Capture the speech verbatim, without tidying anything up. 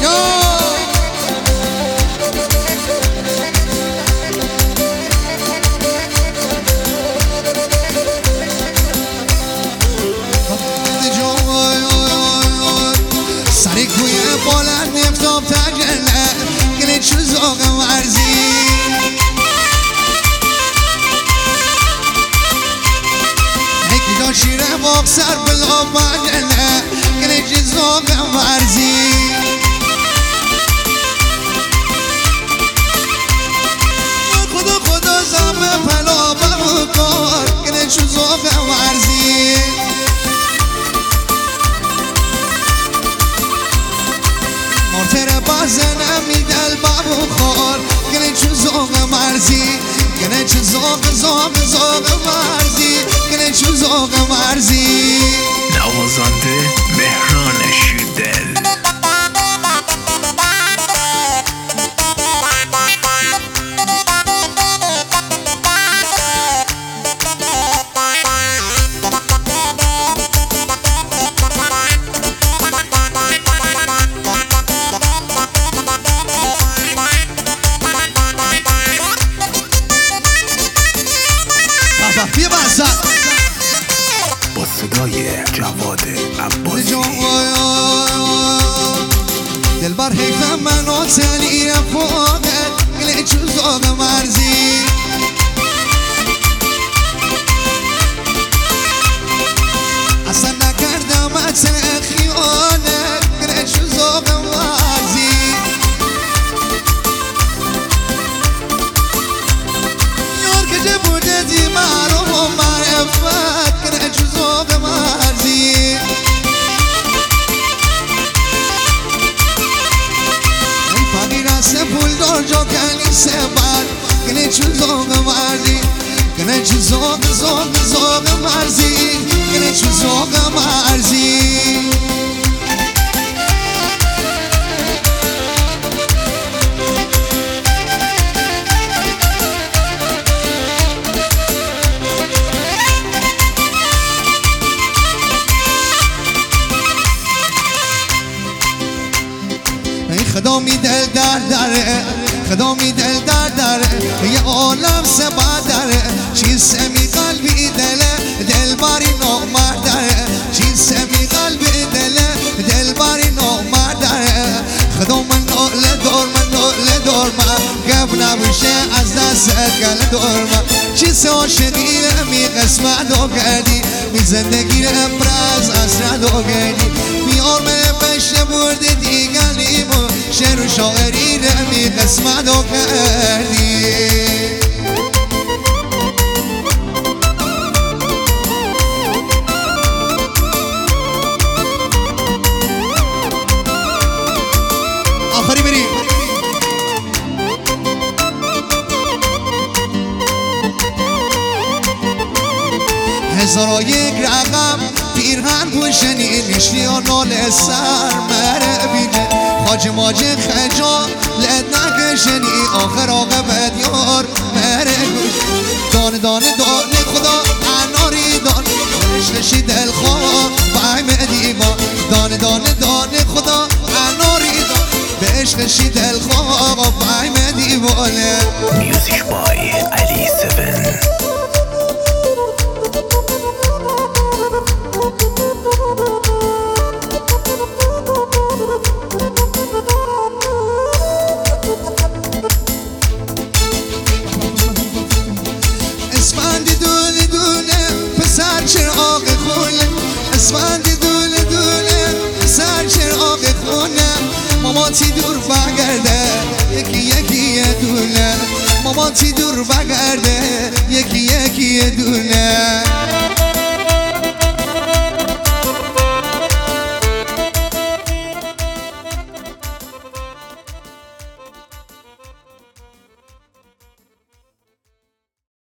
سری کوی بلند نفتاب تگرنه گلی چو زاغ ورزی یکی دا شیره باق سر بلا بگرنه گلی چو زاغ ورزی خدا خدا زمه پلا بکار گلی چو زاغ ورزی مارتر بازنم میدل بابو خور گله چو زاغ مرزی گله چو زاغ زاغ زاغ مرزی گله چو زاغ مرزی نوازنده مهران شیردل با صدای جواد عباسی دلبر حیفم منو تلی رفاقت گله چو زاغ مرزی اصلا نکردم ات خیانت گله چو زاغ مرزی یار که جه بوده دی معروف و معرفت گله چو زاغ مرزی سه پول دار جا کنی سه بر گله چو زاغ مرزی گله چو زاغ زاغ زاغ مرزی گله چو زاغ مرزی خدا می دل در داره خدا می دل در داره یه عالم سبا داره چیز می قلبی دله دل باری نامرد داره چیز می قلبی دله دل باری نامرد داره خدا من ناله دار من ناله دار من گب نبوشه از دست گل دار من چیز عاشقی می قسمت دو کردی می زندگی امراز از ردو کردی بیار من بشه برده دیگلی مو شعر و شاعری رمی قسمت و کردی آخری بریم هزار و یک رقم پیرهن پوشنی نشتی و نال سر مره بیده خاج ماج خجال لد نکشنی آخر آقابت یار مره گوش دانه دانه دانه خدا اناری دانه عشقشی دلخواه بایم دیوان دانه دانه دانه خدا اناری دانه به عشقشی دلخواه بایم دیوانه میوزیک بای علی سفن اسفندی دونه دونه پسر چراغ خونه اسفندی دونه دونه پسر چراغ خونه ماماتی دور بگرده یکی یکی یه دونه ماماتی دور بگرده یکی یکی یه دونه